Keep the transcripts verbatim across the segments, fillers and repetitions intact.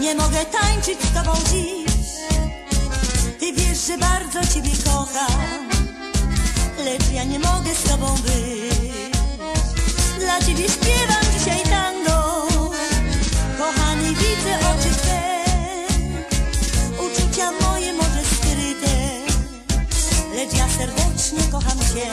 Nie mogę tańczyć z tobą dziś. Ty wiesz, że bardzo ciebie kocham, lecz ja nie mogę z tobą być. Dla ciebie śpiewam dzisiaj tango. Kochany, widzę oczy twe, uczucia moje może skryte, lecz ja serdecznie kocham cię.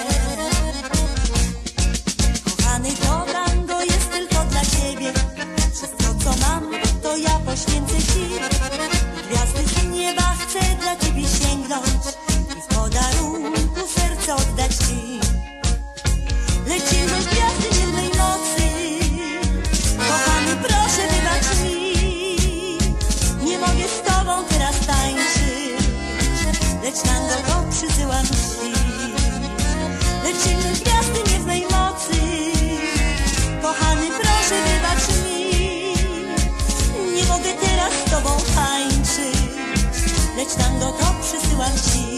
Kochany, to tango jest tylko dla ciebie. Wszystko co mam, to ja poświęcę ci. Gwiazdy z nieba chcę dla ciebie sięgnąć i w podarunku serce oddać ci. Lecimy w gwiazdy niebnej nocy. Kochany, proszę wybacz mi, nie mogę z tobą teraz tańczyć, lecz tango to przysyłam ci. Lecimy w gwiazdy niebnej mocy. Kochany, proszę wybacz mi, nie mogę teraz z tobą tańczyć, lecz tango to przysyłam ci.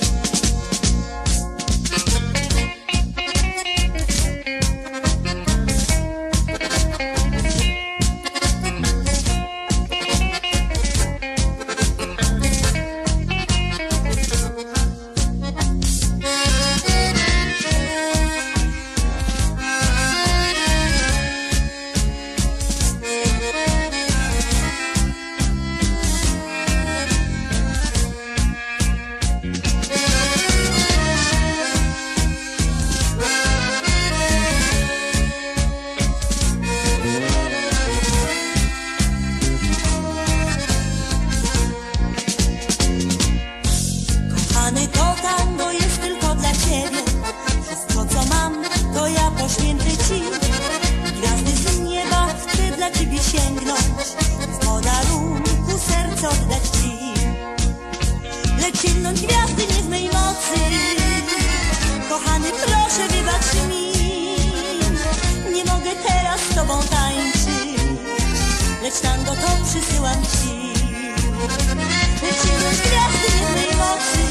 To tango jest tylko dla ciebie. Wszystko co mam, to ja poświęcę ci. Gwiazdy z nieba chcę dla ciebie sięgnąć, w podarunku serce oddać ci. Lecz ciemnąć gwiazdy nie z mej mocy. Kochany, proszę wybacz mi, nie mogę teraz z tobą tańczyć, lecz tango to przysyłam ci. Lecz ciemnąć gwiazdy nie z mej mocy.